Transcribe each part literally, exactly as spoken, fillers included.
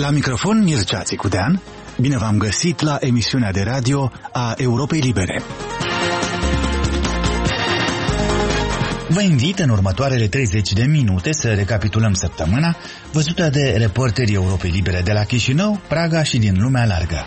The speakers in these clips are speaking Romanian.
La microfon Mircea Țicudean. Bine v-am găsit la emisiunea de radio a Europei Libere. Vă invit în următoarele treizeci de minute să recapitulăm săptămâna văzută de reporterii Europei Libere de la Chișinău, Praga și din lumea largă.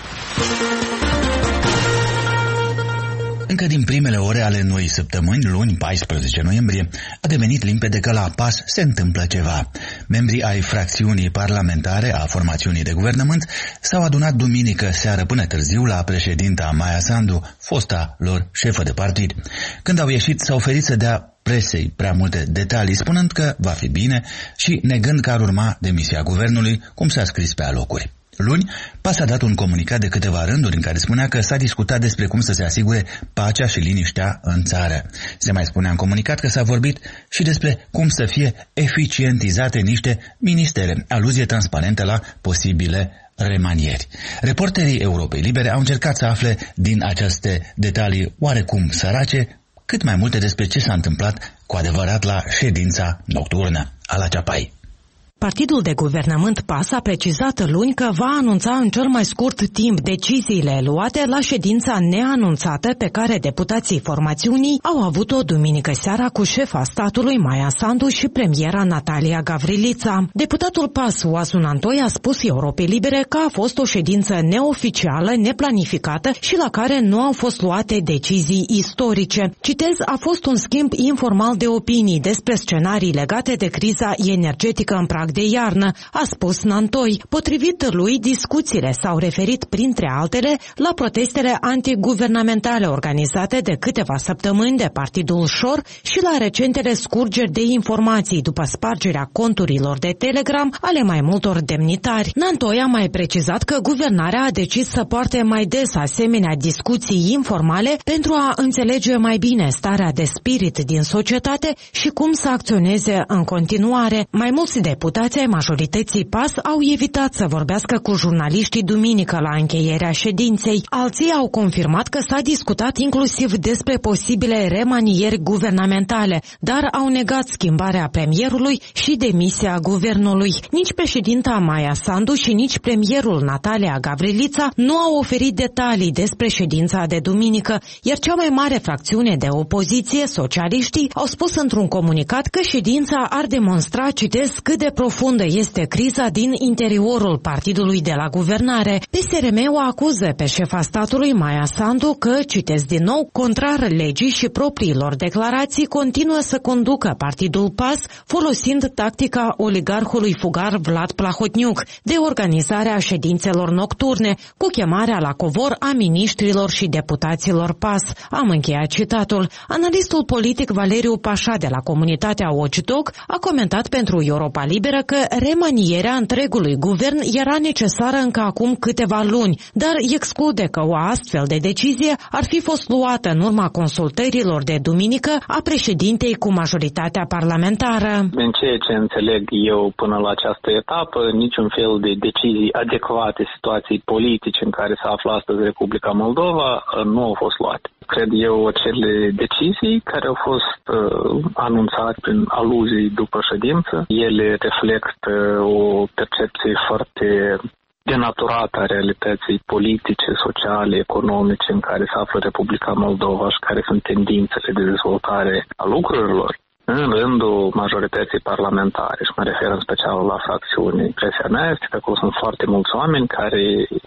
Încă din primele ore ale noii săptămâni, luni paisprezece noiembrie, a devenit limpede că la PAS se întâmplă ceva. Membrii ai fracțiunii parlamentare a formațiunii de guvernământ s-au adunat duminică seară până târziu la președinta Maia Sandu, fosta lor șefă de partid. Când au ieșit, s-au oferit să dea presei prea multe detalii, spunând că va fi bine și negând că ar urma demisia guvernului, cum s-a scris pe alocuri. Luni, PAS a dat un comunicat de câteva rânduri în care spunea că s-a discutat despre cum să se asigure pacea și liniștea în țară. Se mai spunea în comunicat că s-a vorbit și despre cum să fie eficientizate niște ministere, aluzie transparentă la posibile remanieri. Reporterii Europei Libere au încercat să afle din aceste detalii oarecum sărace cât mai multe despre ce s-a întâmplat cu adevărat la ședința nocturnă a la Ceapai. Partidul de guvernământ PAS a precizat luni că va anunța în cel mai scurt timp deciziile luate la ședința neanunțată pe care deputații formațiunii au avut-o duminică seara cu șefa statului Maia Sandu și premiera Natalia Gavrilița. Deputatul PAS Oazu Nantoi a spus Europei Libere că a fost o ședință neoficială, neplanificată și la care nu au fost luate decizii istorice. Citez, a fost un schimb informal de opinii despre scenarii legate de criza energetică în prag de iarnă, a spus Nantoi. Potrivit lui, discuțiile s-au referit, printre altele, la protestele antiguvernamentale organizate de câteva săptămâni de Partidul Șor și la recentele scurgeri de informații după spargerea conturilor de Telegram ale mai multor demnitari. Nantoi a mai precizat că guvernarea a decis să poarte mai des asemenea discuții informale pentru a înțelege mai bine starea de spirit din societate și cum să acționeze în continuare. Mai mulți deputați ai majorității PAS au evitat să vorbească cu jurnaliștii duminică la încheierea ședinței. Alții au confirmat că s-a discutat inclusiv despre posibile remanieri guvernamentale, dar au negat schimbarea premierului și demisia guvernului. Nici președinta Maia Sandu și nici premierul Natalia Gavrilița nu au oferit detalii despre ședința de duminică, iar cea mai mare fracțiune de opoziție, socialiștii, au spus într-un comunicat că ședința ar demonstra, citez, cât de profundă este criza din interiorul partidului de la guvernare. P S R M o acuză pe șefa statului Maia Sandu că, citez din nou, contrar legii și propriilor declarații, continuă să conducă partidul PAS folosind tactica oligarhului fugar Vlad Plahotniuc de organizarea ședințelor nocturne cu chemarea la covor a miniștrilor și deputaților PAS. Am încheiat citatul. Analistul politic Valeriu Pașa de la comunitatea Watchdog a comentat pentru Europa Liberă că remanierea întregului guvern era necesară încă acum câteva luni, dar exclude că o astfel de decizie ar fi fost luată în urma consultărilor de duminică a președintei cu majoritatea parlamentară. În ceea ce înțeleg eu până la această etapă, niciun fel de decizii adecvate situației politice în care se află astăzi Republica Moldova nu au fost luate. Cred eu, acele decizii care au fost uh, anunțate prin aluzii după ședință, ele reflectă o percepție foarte denaturată a realității politice, sociale, economice în care se află Republica Moldova și care sunt tendințele de dezvoltare a lucrurilor în rândul majorității parlamentare. Și mă refer în special la fracțiuni Presia Mea, este că acolo sunt foarte mulți oameni care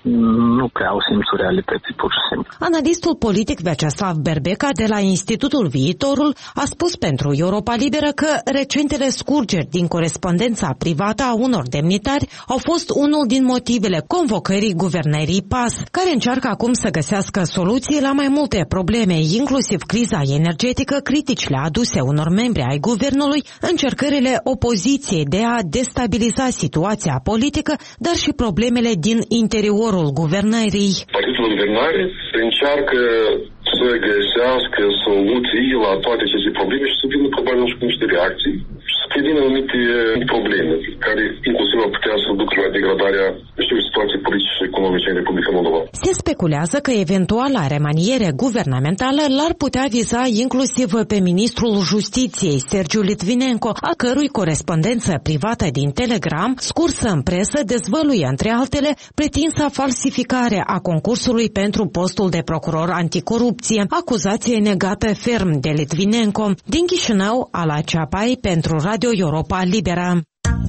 nu prea au simțul realității, pur și simplu. Analistul politic Vyacheslav Berbeca de la Institutul Viitorul a spus pentru Europa Liberă că recentele scurgeri din corespondența privată a unor demnitari au fost unul din motivele convocării guvernării PAS, care încearcă acum să găsească soluții la mai multe probleme, inclusiv criza energetică, criticile aduse unor membri ai guvernului, încercările opoziției de a destabiliza situația politică, dar și problemele din interiorul guvernării. Partidul de guvernare încearcă să găsească soluții la toate aceste probleme și să vină probabil și cu niște reacții și să se vin anumite probleme care inclusiv ar putea să ducă la degradarea știu, situației politice și economice în Republica Moldova. Se speculează că eventuala remaniere guvernamentală l-ar putea viza inclusiv pe ministrul Justiției, Sergiu Litvinenko, a cărui corespondență privată din Telegram, scursă în presă, dezvăluie, între altele, pretinsa falsificare a concursului pentru postul de procuror anticorupție, acuzație negată ferm de Litvinenko. Din Chișinău, Ala Ceapai pentru Radio Europa Liberă.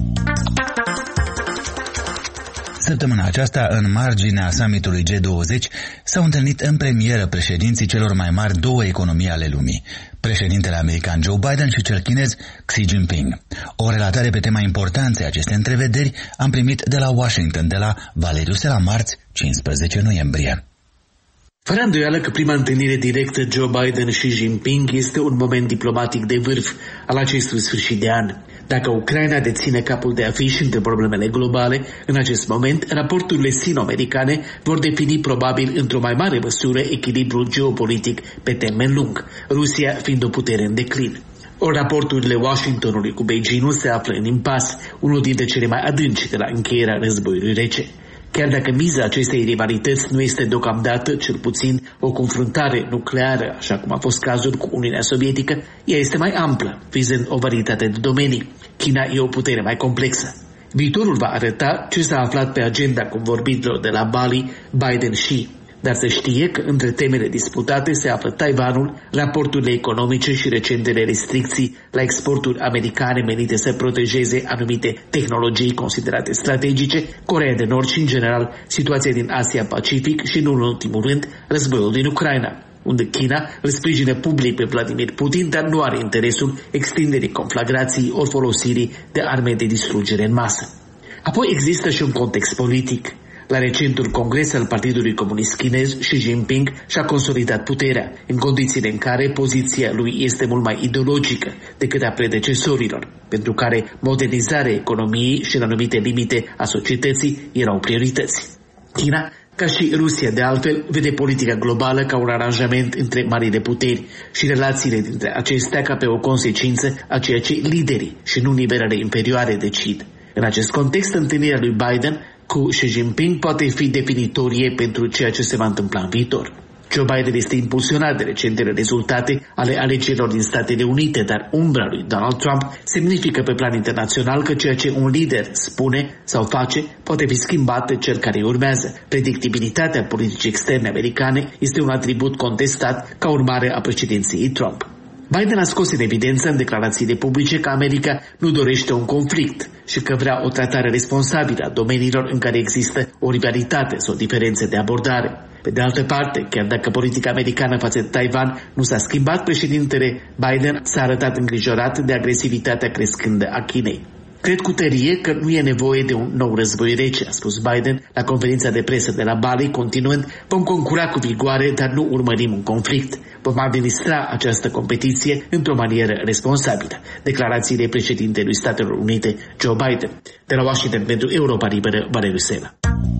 Săptămâna aceasta, în marginea summitului G douăzeci, s-au întâlnit în premieră președinții celor mai mari două economii ale lumii, președintele american Joe Biden și cel chinez Xi Jinping. O relatare pe tema importanței acestei întrevederi am primit de la Washington, de la Valeriu Sela, marți, cincisprezece noiembrie. Fără îndoială că prima întâlnire directă Joe Biden și Xi Jinping este un moment diplomatic de vârf al acestui sfârșit de an. Dacă Ucraina deține capul de afiș între problemele globale, în acest moment, raporturile sino-americane vor defini probabil într-o mai mare măsură echilibrul geopolitic pe termen lung, Rusia fiind o putere în declin. Ori raporturile Washingtonului cu Beijingul se află în impas, unul dintre cele mai adânci de la încheierea războiului rece. Chiar dacă miza acestei rivalități nu este deocamdată, cel puțin, o confruntare nucleară, așa cum a fost cazul cu Uniunea Sovietică, ea este mai amplă, vizând o varietate de domenii. China e o putere mai complexă. Viitorul va arăta ce s-a aflat pe agenda convorbitelor de la Bali, Biden și... Dar să știe că între temele disputate se află Taiwanul, raporturile economice și recentele restricții la exporturi americane menite să protejeze anumite tehnologii considerate strategice, Coreea de Nord și, în general, situația din Asia-Pacific și, nu în ultimul rând, războiul din Ucraina, unde China îl sprijină public pe Vladimir Putin, dar nu are interesul extinderii conflagrației ori folosirii de arme de distrugere în masă. Apoi există și un context politic. La recentul congres al Partidului Comunist Chinez, Xi Jinping și-a consolidat puterea, în condițiile în care poziția lui este mult mai ideologică decât a predecesorilor, pentru care modernizarea economiei și în anumite limite a societății erau priorități. China, ca și Rusia de altfel, vede politica globală ca un aranjament între marile puteri și relațiile dintre acestea ca pe o consecință a ceea ce liderii și nu nivelele inferioare decid. În acest context, întâlnirea lui Biden cu Xi Jinping poate fi definitorie pentru ceea ce se va întâmpla în viitor. Joe Biden este impulsionat de recentele rezultate ale alegerilor din Statele Unite, dar umbra lui Donald Trump semnifică pe plan internațional că ceea ce un lider spune sau face poate fi schimbat de cel care urmează. Predictibilitatea politicii externe americane este un atribut contestat ca urmare a președinției Trump. Biden a scos în evidență în declarațiile publice că America nu dorește un conflict și că vrea o tratare responsabilă a domeniilor în care există o rivalitate sau diferențe de abordare. Pe de altă parte, chiar dacă politica americană față de Taiwan nu s-a schimbat, președintele Biden s-a arătat îngrijorat de agresivitatea crescândă a Chinei. Cred cu tărie că nu e nevoie de un nou război rece, a spus Biden la conferința de presă de la Bali, continuând: vom concura cu vigoare, dar nu urmărim un conflict. Vom administra această competiție într-o manieră responsabilă. Declarațiile președintelui Statelor Unite, Joe Biden. De la Washington pentru Europa Liberă, Valeriu Sela.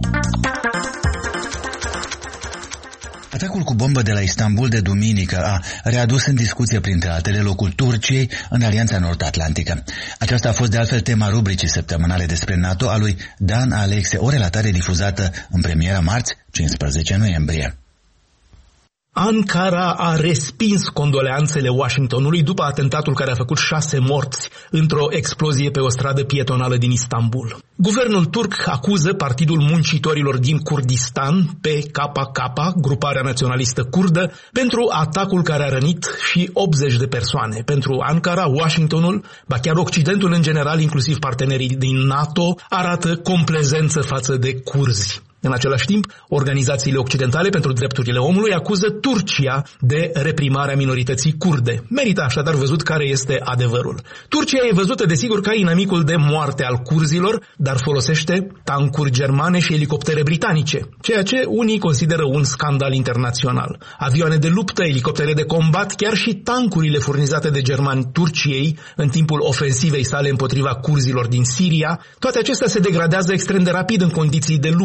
Atacul cu bombă de la Istanbul de duminică a readus în discuție, printre altele, locul Turciei în Alianța Nord-Atlantică. Aceasta a fost de altfel tema rubricii săptămânale despre NATO a lui Dan Alexe, o relatare difuzată în premieră marți, cincisprezece noiembrie. Ankara a respins condoleanțele Washingtonului după atentatul care a făcut șase morți într-o explozie pe o stradă pietonală din Istanbul. Guvernul turc acuză Partidul Muncitorilor din Kurdistan, P K K, gruparea naționalistă kurdă, pentru atacul care a rănit și optzeci de persoane. Pentru Ankara, Washingtonul, ba chiar Occidentul în general, inclusiv partenerii din NATO, arată complezență față de curzi. În același timp, organizațiile occidentale pentru drepturile omului acuză Turcia de reprimarea minorității kurde. Merită așadar văzut care este adevărul. Turcia e văzută desigur ca inamicul de moarte al curzilor, dar folosește tancuri germane și elicoptere britanice, ceea ce unii consideră un scandal internațional. Avioane de luptă, elicoptere de combat, chiar și tancurile furnizate de germani Turciei în timpul ofensivei sale împotriva curzilor din Siria, toate acestea se degradează extrem de rapid în condiții de luptă,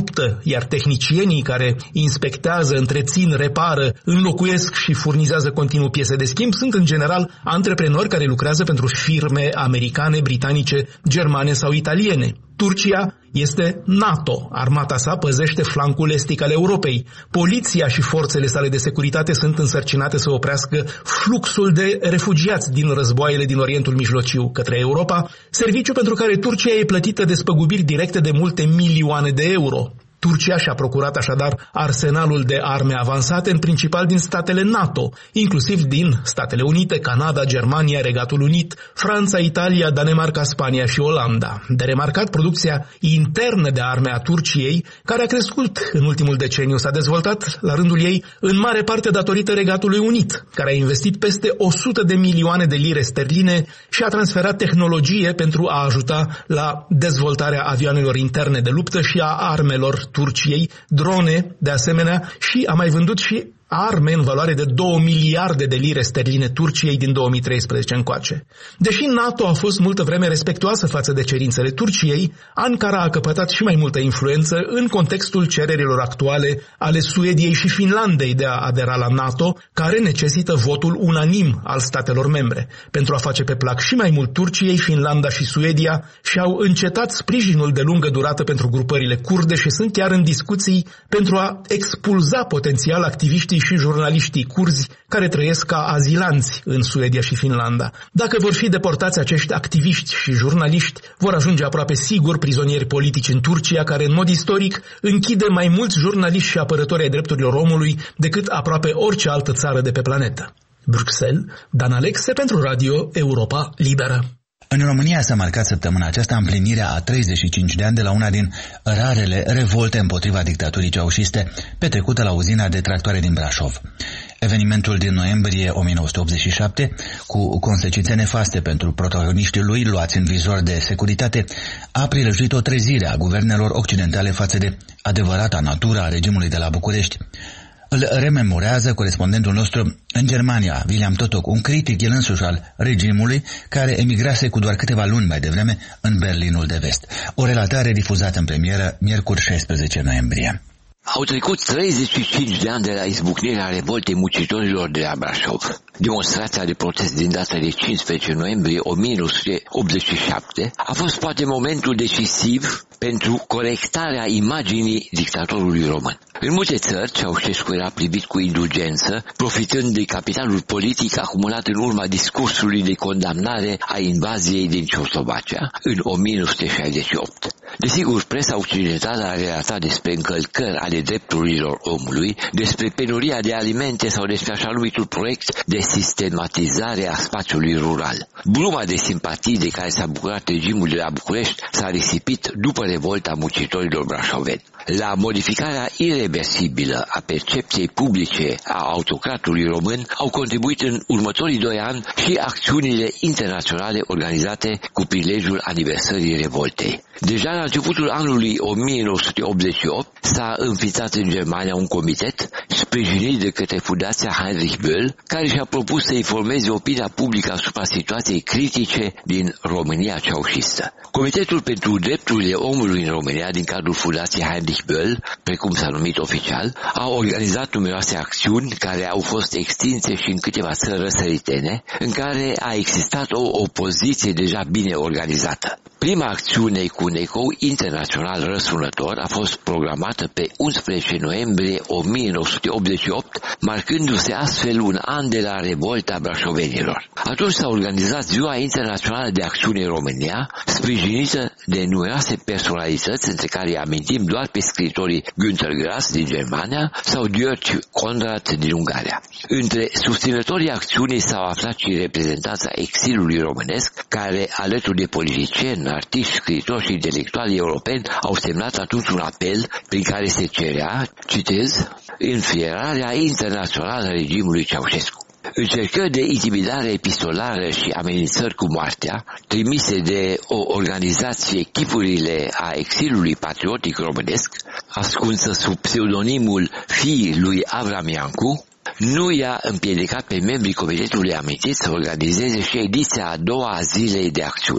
iar tehnicienii care inspectează, întrețin, repară, înlocuiesc și furnizează continuu piese de schimb sunt în general antreprenori care lucrează pentru firme americane, britanice, germane sau italiene. Turcia este NATO. Armata sa păzește flancul estic al Europei. Poliția și forțele sale de securitate sunt însărcinate să oprească fluxul de refugiați din războaiele din Orientul Mijlociu către Europa, serviciu pentru care Turcia e plătită despăgubiri directe de multe milioane de euro. Turcia și-a procurat așadar arsenalul de arme avansate în principal din statele NATO, inclusiv din Statele Unite, Canada, Germania, Regatul Unit, Franța, Italia, Danemarca, Spania și Olanda. De remarcat producția internă de arme a Turciei, care a crescut în ultimul deceniu, s-a dezvoltat la rândul ei în mare parte datorită Regatului Unit, care a investit peste o sută de milioane de lire sterline și a transferat tehnologie pentru a ajuta la dezvoltarea avioanelor interne de luptă și a armelor Turciei, drone, de asemenea, și a mai vândut și arme în valoare de două miliarde de lire sterline Turciei din două mii treisprezece încoace. Deși NATO a fost multă vreme respectuoasă față de cerințele Turciei, Ankara a căpătat și mai multă influență în contextul cererilor actuale ale Suediei și Finlandei de a adera la NATO, care necesită votul unanim al statelor membre. Pentru a face pe plac și mai mult Turciei, Finlanda și Suedia și-au încetat sprijinul de lungă durată pentru grupările kurde și sunt chiar în discuții pentru a expulza potențial activiștii și jurnaliștii curzi care trăiesc ca azilanți în Suedia și Finlanda. Dacă vor fi deportați acești activiști și jurnaliști, vor ajunge aproape sigur prizonieri politici în Turcia, care în mod istoric închide mai mulți jurnaliști și apărători ai drepturilor omului decât aproape orice altă țară de pe planetă. Bruxelles, Dan Alexe pentru Radio Europa Liberă. În România s-a marcat săptămâna aceasta împlinirea a treizeci și cinci de ani de la una din rarele revolte împotriva dictaturii ceaușiste petrecută la uzina de tractoare din Brașov. Evenimentul din noiembrie o mie nouă sute optzeci și șapte, cu consecințe nefaste pentru protagoniștii lui luați în vizor de securitate, a prilejuit o trezire a guvernelor occidentale față de adevărata natură a regimului de la București. Îl rememorează corespondentul nostru în Germania, William Totok, un critic el însuși al regimului, care emigrase cu doar câteva luni mai devreme în Berlinul de Vest. O relatare difuzată în premieră miercuri șaisprezece noiembrie. Au trecut treizeci și cinci de ani de la izbucnirea revoltei muncitorilor de la Brașov. Demonstrația de protest din data de cincisprezece noiembrie o mie nouă sute optzeci și șapte a fost poate momentul decisiv pentru corectarea imaginii dictatorului român. În multe țări, Ceaușescu era privit cu indulgență, profitând de capitalul politic acumulat în urma discursului de condamnare a invaziei din Ceoslovacia în o mie nouă sute șaizeci și opt. Desigur, presa occidentală a relatat despre încălcări ale drepturilor omului, despre penuria de alimente sau despre așa numitul proiect de sistematizare a spațiului rural. Bruma de simpatii de care s-a bucurat regimul de la București s-a risipit după revolta muncitorilor brașoveni. La modificarea ireversibilă a percepției publice a autocratului român au contribuit în următorii doi ani și acțiunile internaționale organizate cu prilejul aniversării revoltei. Deja la începutul anului o mie nouă sute optzeci și opt s-a înființat în Germania un comitet sprijinit de către Fundația Heinrich Böll, care și-a propus să informeze opinia publică asupra situației critice din România ceaușistă. Comitetul pentru Drepturile Omului în România, din cadrul Fundației Heinrich Böll, precum s-a numit oficial, a organizat numeroase acțiuni care au fost extinse și în câteva țări răsăritene, în care a existat o opoziție deja bine organizată. Prima acțiune cu un ecou internațional răsunător a fost programată pe unsprezece noiembrie o mie nouă sute optzeci și opt, marcându-se astfel un an de la revolta brașovenilor. Atunci s-a organizat Ziua Internațională de Acțiune în România, sprijinită de numeroase personalități, între care amintim doar pe scritorii Günter Grass din Germania sau György Conrad din Ungaria. Între susținătorii acțiunii s-au aflat și reprezentanța exilului românesc, care, alături de politicieni, artiști, scritori și intelectuali europeni, au semnat atunci un apel prin care se cerea, citez, înfierarea internațională a regimului Ceaușescu. Încercări de intimidare epistolară și amenințări cu moartea, trimise de o organizație Chipurile a exilului patriotic românesc, ascunsă sub pseudonimul fiii lui Avram Iancu, nu i-a împiedicat pe membrii comitetului amintit să organizeze și ediția a doua a zilei de acțiune.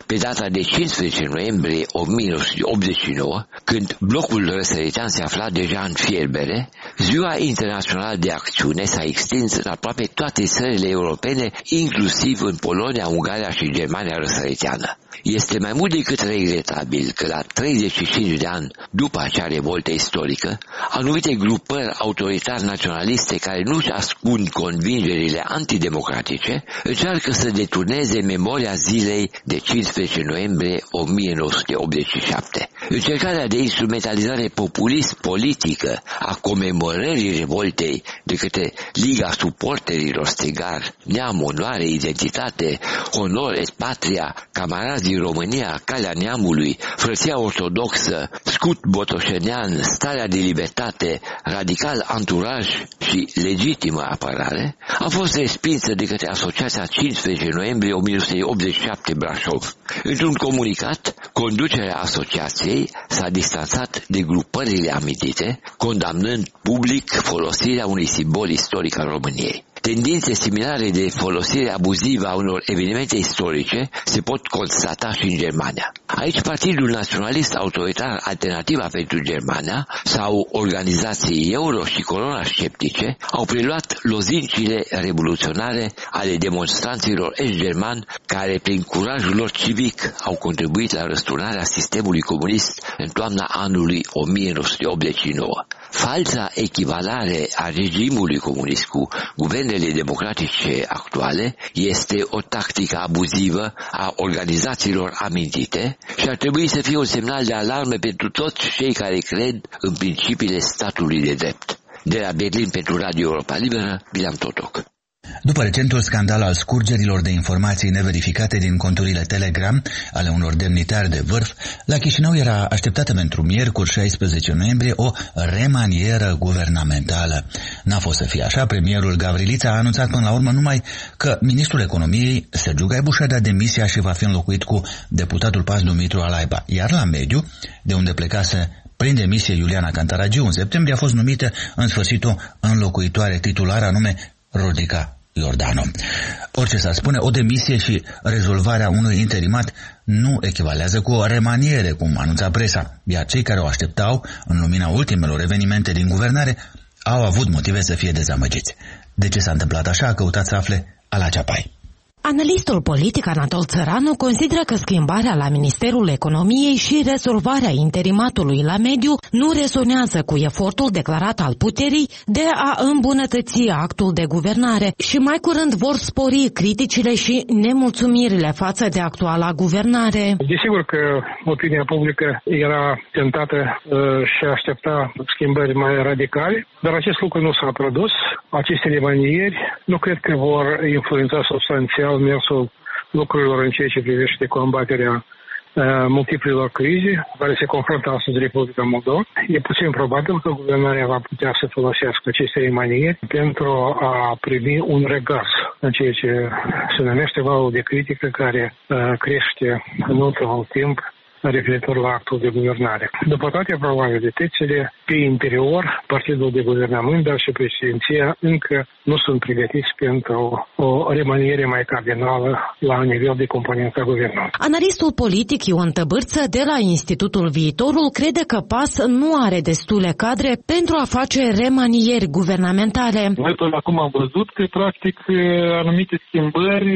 pe data de cincisprezece noiembrie o mie nouă sute optzeci și nouă, când blocul răsăritean se afla deja în fierbere, Ziua Internațională de Acțiune s-a extins în aproape toate țările europene, inclusiv în Polonia, Ungaria și Germania răsăriteană. Este mai mult decât regretabil că la treizeci și cinci de ani după acea revoltă istorică, anumite grupări autoritari naționaliste care nu-și ascund convingerile antidemocratice încearcă să deturneze memoria zilei de cincisprezece noiembrie o mie nouă sute optzeci și șapte. Încercarea de instrumentalizare populist-politică a comemorării revoltei de către Liga Suporterilor Strigar, Neam, Onoare, Identitate, Honor et Patria, Camarazi din România, Calea Neamului, Frăția Ortodoxă, Scut Botoșenean, Starea de Libertate, Radical Anturaj și Legitimă Apărare, a fost respinsă de către Asociația cincisprezece noiembrie o mie nouă sute optzeci și șapte Brașov. Într-un comunicat, conducerea asociației s-a distanțat de grupările amintite, condamnând public folosirea unui simbol istoric al României. Tendințe similare de folosire abuzivă a unor evenimente istorice se pot constata și în Germania. Aici Partidul Naționalist Autoritar Alternativa pentru Germania sau organizații euro și corona sceptice au preluat lozincile revoluționare ale demonstranților est-germani care prin curajul lor civic au contribuit la răsturnarea sistemului comunist în toamna anului o mie nouă sute optzeci și nouă. Falsa echivalare a regimului comunist cu guvernele democratice actuale este o tactică abuzivă a organizațiilor amintite și ar trebui să fie un semnal de alarmă pentru toți cei care cred în principiile statului de drept. De la Berlin pentru Radio Europa Liberă, Bilam Totoc. După recentul scandal al scurgerilor de informații neverificate din conturile Telegram ale unor demnitari de vârf, la Chișinău era așteptată pentru miercuri șaisprezece noiembrie o remanieră guvernamentală. N-a fost să fie așa, premierul Gavrilița a anunțat până la urmă numai că ministrul economiei, Sergiu Gaibuș, a dat demisia și va fi înlocuit cu deputatul P A S Dumitru Alaiba, iar la mediu, de unde plecase prin demisie Iuliana Cantaragiu în septembrie, a fost numită în sfârșit o înlocuitoare titulară, anume Rodica Iordanu. Orice s-ar spune, o demisie și rezolvarea unui interimat nu echivalează cu o remaniere, cum anunța presa, iar cei care o așteptau, în lumina ultimelor evenimente din guvernare, au avut motive să fie dezamăgiți. De ce s-a întâmplat așa? Căutați să afle Ala Ceapai. Analistul politic Anatol Țăranu consideră că schimbarea la Ministerul Economiei și rezolvarea interimatului la mediu nu rezonează cu efortul declarat al puterii de a îmbunătăți actul de guvernare și mai curând vor spori criticile și nemulțumirile față de actuala guvernare. Desigur că opinia publică era tentată uh, și aștepta schimbări mai radicale, dar acest lucru nu s-a produs. Aceste remanieri nu cred că vor influența substanțial mersul lucrurilor în ceea ce privește combaterea uh, multiplelor crize care se confruntă astăzi Republica Moldova. E puțin probabil că guvernarea va putea să folosească aceste remanieri pentru a primi un regaz în ceea ce se numește valul de critică care uh, crește în ultimul timp referitor la actul de guvernare. După toate probabilitățile, pe interior, partidul de guvernământ, dar și președinția încă nu sunt pregătiți pentru o remaniere mai cardinală la nivel de componența guvernului. Analistul politic Ion Tăbârță de la Institutul Viitorul crede că P A S nu are destule cadre pentru a face remanieri guvernamentale. Noi până acum am văzut că, practic, anumite schimbări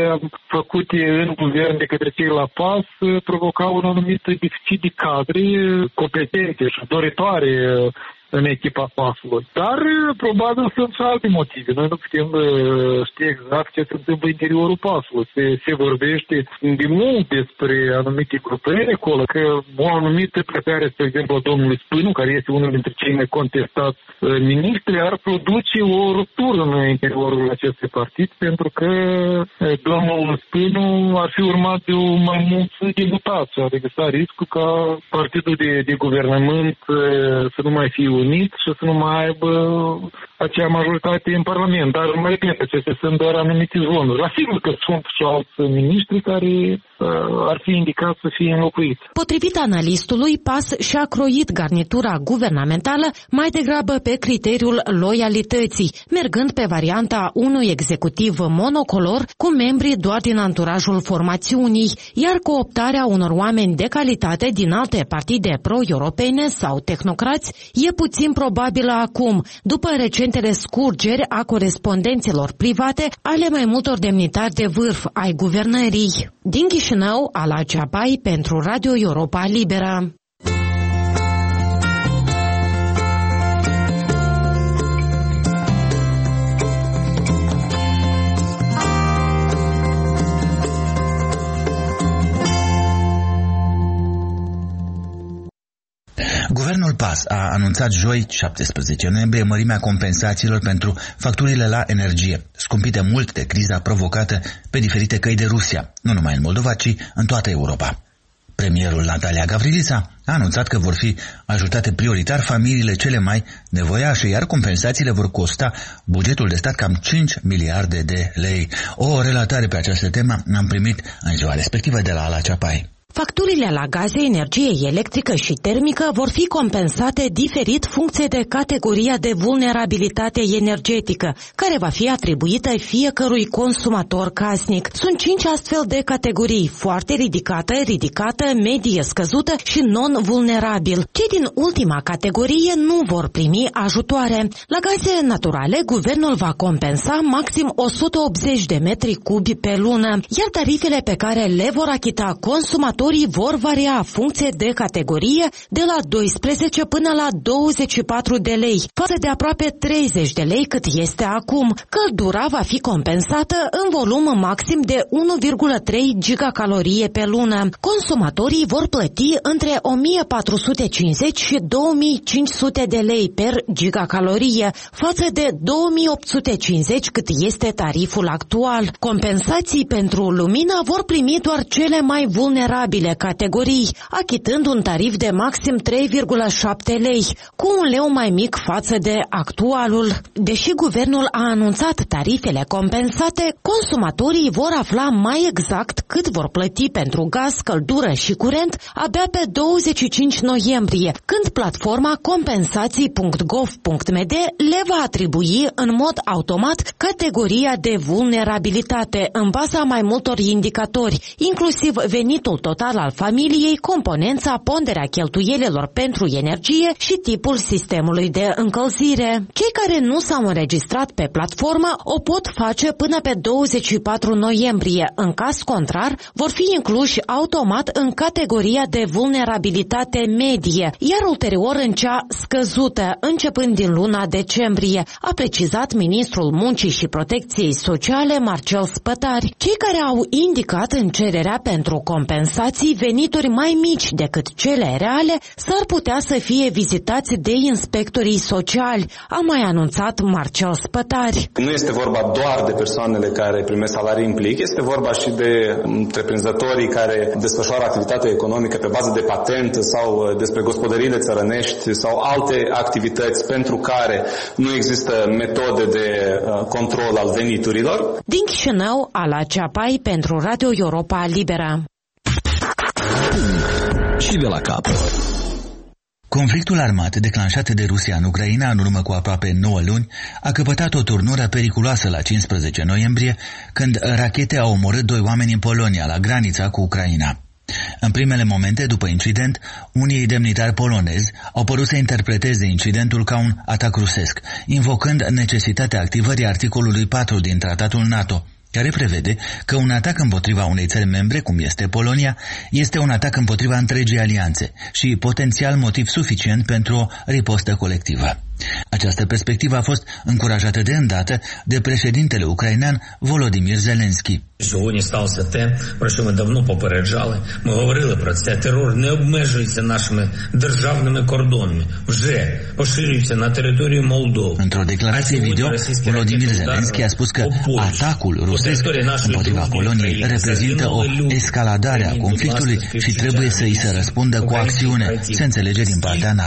făcute în guvern de către cei la P A S provocau un anumit deficit de cadre competente și doritoare în echipa P A S-ului. Dar probabil sunt și alte motive. Noi nu putem ști exact ce se întâmplă în interiorul P A S-ului. Se, se vorbește de mult despre anumite grupări acolo, că o anumită plecare, spre exemplu, a domnului Spânu, care este unul dintre cei mai contestați ministri, ar produce o ruptură în interiorul acestui partid, pentru că domnul Spânu ar fi urmat de o mai mulți deputați. Adică s-a riscul ca partidul de, de guvernământ să nu mai fie unit și să nu mai aibă acea majoritate în Parlament. Dar, mă repet, acestea sunt doar anumite zvonuri. La sigur că sunt și alți miniștri care uh, ar fi indicat să fie înlocuiți. Potrivit analistului, P A S și-a croit garnitura guvernamentală mai degrabă pe criteriul loialității, mergând pe varianta unui executiv monocolor cu membri doar din anturajul formațiunii, iar cooptarea unor oameni de calitate din alte partide pro-europene sau tehnocrați e puțin probabilă acum, după recentele scurgeri a corespondențelor private ale mai multor demnitari de vârf ai guvernării. Din Chișinău, Ala Ceapai pentru Radio Europa Liberă. Guvernul P A S a anunțat joi, șaptesprezece noiembrie, mărimea compensațiilor pentru facturile la energie, scumpite mult de criza provocată pe diferite căi de Rusia, nu numai în Moldova, ci în toată Europa. Premierul Natalia Gavrilița a anunțat că vor fi ajutate prioritar familiile cele mai nevoiașe, iar compensațiile vor costa bugetul de stat cam cinci miliarde de lei. O relatare pe această temă am primit în ziua respectivă de la Ala Ceapai. Facturile la gaze, energie electrică și termică vor fi compensate diferit funcție de categoria de vulnerabilitate energetică, care va fi atribuită fiecărui consumator casnic. Sunt cinci astfel de categorii: foarte ridicată, ridicată, medie scăzută și non-vulnerabil. Cei din ultima categorie nu vor primi ajutoare. La gaze naturale, guvernul va compensa maxim o sută optzeci de metri cubi pe lună, iar tarifele pe care le vor achita consumatorii vor varia în funcție de categorie, de la doisprezece până la douăzeci și patru de lei, față de aproape treizeci de lei cât este acum. Căldura va fi compensată în volum maxim de unu virgulă trei gigacalorie pe lună. Consumatorii vor plăti între o mie patru sute cincizeci și două mii cinci sute de lei per gigacalorie, față de două mii opt sute cincizeci cât este tariful actual. Compensații pentru lumină vor primi doar cele mai vulnerabile categorii, achitând un tarif de maxim trei virgulă șapte lei, cu un leu mai mic față de actualul. Deși guvernul a anunțat tarifele compensate, consumatorii vor afla mai exact cât vor plăti pentru gaz, căldură și curent abia pe douăzeci și cinci noiembrie, când platforma compensații punct gov punct m d le va atribui în mod automat categoria de vulnerabilitate în baza mai multor indicatori, inclusiv venitul total al familiei, componența, ponderea cheltuielilor pentru energie și tipul sistemului de încălzire. Cei care nu s-au înregistrat pe platformă o pot face până pe douăzeci și patru noiembrie. În caz contrar, vor fi incluși automat în categoria de vulnerabilitate medie, iar ulterior în cea scăzută, începând din luna decembrie, a precizat ministrul Muncii și Protecției Sociale Marcel Spătari. Cei care au indicat în cererea pentru compensații venituri mai mici decât cele reale s-ar putea să fie vizitați de inspectorii sociali, a mai anunțat Marcel Spătari. Nu este vorba doar de persoanele care primesc salarii în plic, este vorba și de întreprinzătorii care desfășoară activitate economică pe bază de patent sau despre gospodăriile țărănești sau alte activități pentru care nu există metode de control al veniturilor. Din Chișinău, Ala Ceapai pentru Radio Europa Liberă. Și de la capăt. Conflictul armat declanșat de Rusia în Ucraina în urmă cu aproape nouă luni a căpătat o turnură periculoasă la cincisprezece noiembrie, când rachete au omorât doi oameni în Polonia, la granița cu Ucraina. În primele momente după incident, unii demnitari polonezi au părut să interpreteze incidentul ca un atac rusesc, invocând necesitatea activării articolului patru din Tratatul NATO, care prevede că un atac împotriva unei țări membre, cum este Polonia, este un atac împotriva întregii alianțe și potențial motiv suficient pentru o ripostă colectivă. Această perspectivă a fost încurajată de îndată de președintele ucrainean Volodymyr Zelensky. Сьогодні сталося те, про що ми давно попереджали. Ми говорили про це. Терор не обмежується нашими державними кордонами. Вже поширюється на територію Молдови. Într-o declarație video, Volodymyr Zelensky a spus că atacul rusesc împotriva Poloniei reprezintă o escaladare a conflictului și trebuie să îi se răspundă cu acțiune, se înțelege din partea NATO.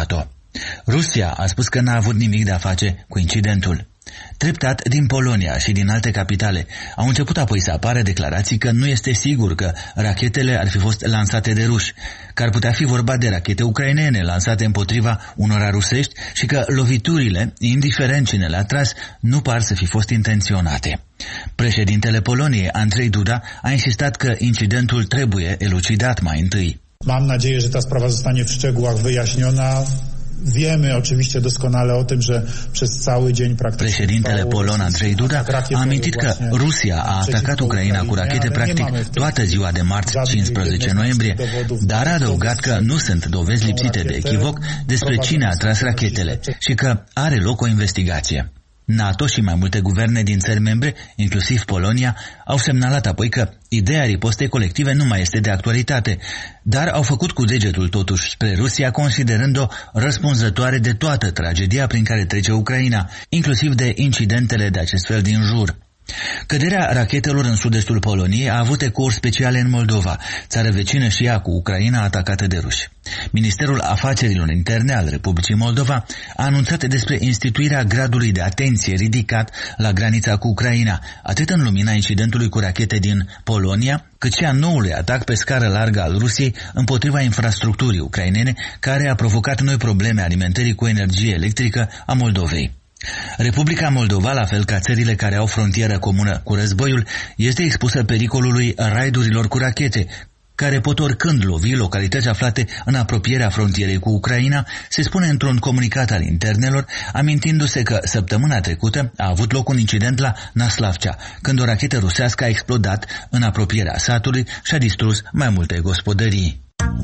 Rusia a spus că n-a avut nimic de a face cu incidentul. Treptat, din Polonia și din alte capitale au început apoi să apară declarații că nu este sigur că rachetele ar fi fost lansate de ruși, că ar putea fi vorba de rachete ucrainene lansate împotriva unora rusești și că loviturile, indiferent cine le-a tras, nu par să fi fost intenționate. Președintele Poloniei, Andrzej Duda, a insistat că incidentul trebuie elucidat mai întâi. Mam nadzieję, że ta sprawa zostanie w szczegółach wyjaśniona. Wiemy oczywiście doskonale o tym, że przez cały dzień praktycznie... Președintele polon Andrzej Duda a amintit că Rusia a atacat Ucraina cu rachete practic toată ziua de marți, cincisprezece noiembrie, dar a adăugat că nu sunt dovezi lipsite de echivoc despre cine a tras rachetele și că are loc o investigație. NATO și mai multe guverne din țări membre, inclusiv Polonia, au semnalat apoi că ideea ripostei colective nu mai este de actualitate, dar au făcut cu degetul totuși spre Rusia, considerând-o răspunzătoare de toată tragedia prin care trece Ucraina, inclusiv de incidentele de acest fel din jur. Căderea rachetelor în sud-estul Poloniei a avut ecouri speciale în Moldova, țară vecină și ea cu Ucraina atacată de ruși. Ministerul Afacerilor Interne al Republicii Moldova a anunțat despre instituirea gradului de atenție ridicat la granița cu Ucraina, atât în lumina incidentului cu rachete din Polonia, cât și a noului atac pe scară largă al Rusiei împotriva infrastructurii ucrainene, care a provocat noi probleme alimentării cu energie electrică a Moldovei. Republica Moldova, la fel ca țările care au frontieră comună cu războiul, este expusă pericolului raidurilor cu rachete, care pot oricând lovi localități aflate în apropierea frontierei cu Ucraina, se spune într-un comunicat al internelor, amintindu-se că săptămâna trecută a avut loc un incident la Naslavcea, când o rachetă rusească a explodat în apropierea satului și a distrus mai multe gospodării.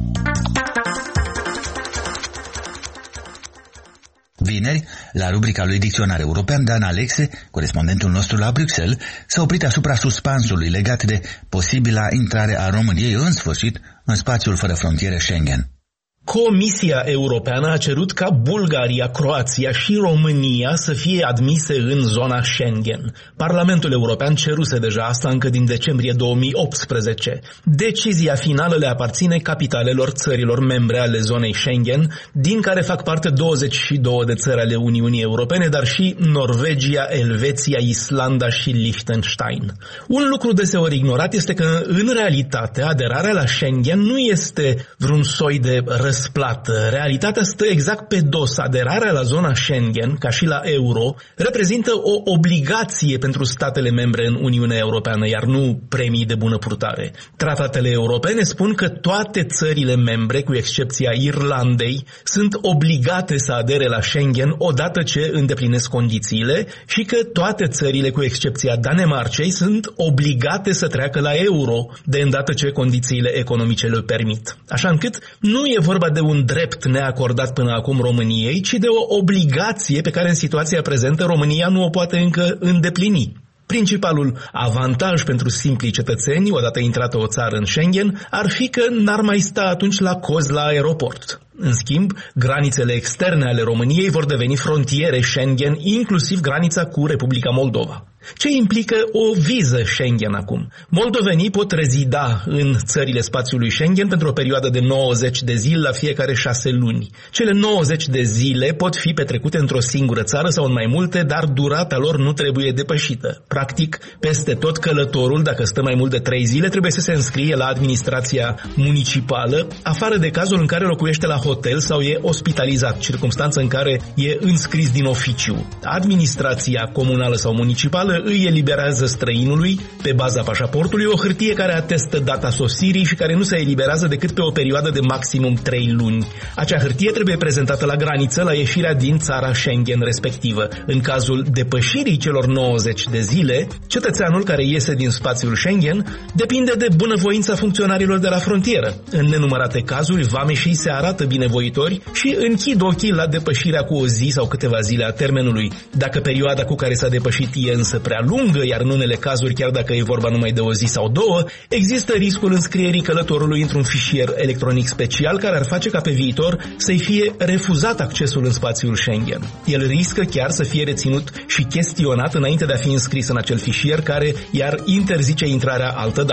Vineri, la rubrica lui Dicționar European, Dan Alexe, corespondentul nostru la Bruxelles, s-a oprit asupra suspansului legat de posibila intrare a României în sfârșit în spațiul fără frontiere Schengen. Comisia Europeană a cerut ca Bulgaria, Croația și România să fie admise în zona Schengen. Parlamentul European ceruse deja asta încă din decembrie două mii optsprezece. Decizia finală le aparține capitalelor țărilor membre ale zonei Schengen, din care fac parte douăzeci și două de țări ale Uniunii Europene, dar și Norvegia, Elveția, Islanda și Liechtenstein. Un lucru deseori ignorat este că, în realitate, aderarea la Schengen nu este vreun soi de răspuns răsplată. Realitatea stă exact pe dos. Aderarea la zona Schengen, ca și la euro, reprezintă o obligație pentru statele membre în Uniunea Europeană, iar nu premii de bună purtare. Tratatele europene spun că toate țările membre, cu excepția Irlandei, sunt obligate să adere la Schengen odată ce îndeplinesc condițiile și că toate țările, cu excepția Danemarcei, sunt obligate să treacă la euro de îndată ce condițiile economice le permit. Așa încât nu e vorba de un drept neacordat până acum României, ci de o obligație pe care în situația prezentă România nu o poate încă îndeplini. Principalul avantaj pentru simplii cetățeni, odată intrată o țară în Schengen, ar fi că n-ar mai sta atunci la cozi la aeroport. În schimb, granițele externe ale României vor deveni frontiere Schengen, inclusiv granița cu Republica Moldova. Ce implică o viză Schengen acum? Moldovenii pot rezida în țările spațiului Schengen pentru o perioadă de nouăzeci de zile la fiecare șase luni. Cele nouăzeci de zile pot fi petrecute într-o singură țară sau în mai multe, dar durata lor nu trebuie depășită. Practic, peste tot călătorul, dacă stă mai mult de trei zile, trebuie să se înscrie la administrația municipală, afară de cazul în care locuiește la hotel sau e ospitalizat, circumstanță în care e înscris din oficiu. Administrația comunală sau municipală îi eliberează străinului, pe baza pașaportului, o hârtie care atestă data sosirii și care nu se eliberează decât pe o perioadă de maximum trei luni. Acea hârtie trebuie prezentată la graniță, la ieșirea din țara Schengen respectivă. În cazul depășirii celor nouăzeci de zile, cetățeanul care iese din spațiul Schengen depinde de bunăvoința funcționarilor de la frontieră. În nenumărate cazuri, vameșii se arată binevoitori și închid ochii la depășirea cu o zi sau câteva zile a termenului. Dacă perioada cu care s-a depășit e însă prea lungă, iar în unele cazuri, chiar dacă e vorba numai de o zi sau două, există riscul înscrierii călătorului într-un fișier electronic special care ar face ca pe viitor să-i fie refuzat accesul în spațiul Schengen. El riscă chiar să fie reținut și chestionat înainte de a fi înscris în acel fișier care i-ar interzice intrarea altădată.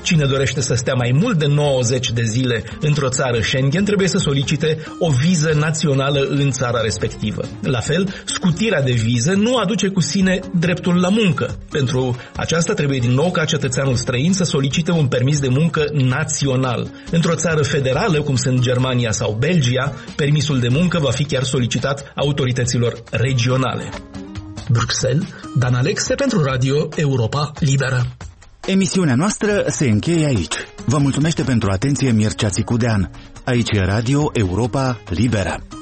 Cine dorește să stea mai mult de nouăzeci de zile într-o țară Schengen trebuie să solicite o viză națională în țara respectivă. La fel, scutirea de viză nu aduce cu sine dreptul la muncă. Pentru aceasta trebuie din nou ca cetățeanul străin să solicite un permis de muncă național. Într-o țară federală, cum sunt Germania sau Belgia, permisul de muncă va fi chiar solicitat autorităților regionale. Bruxelles, Dan Alexe pentru Radio Europa Liberă. Emisiunea noastră se încheie aici. Vă mulțumește pentru atenție Mircea Țicudean. Aici e Radio Europa Liberă.